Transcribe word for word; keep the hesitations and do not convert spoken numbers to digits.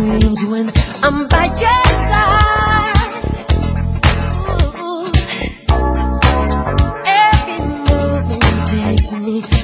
dreams when I'm by your side. Ooh, every moment takes me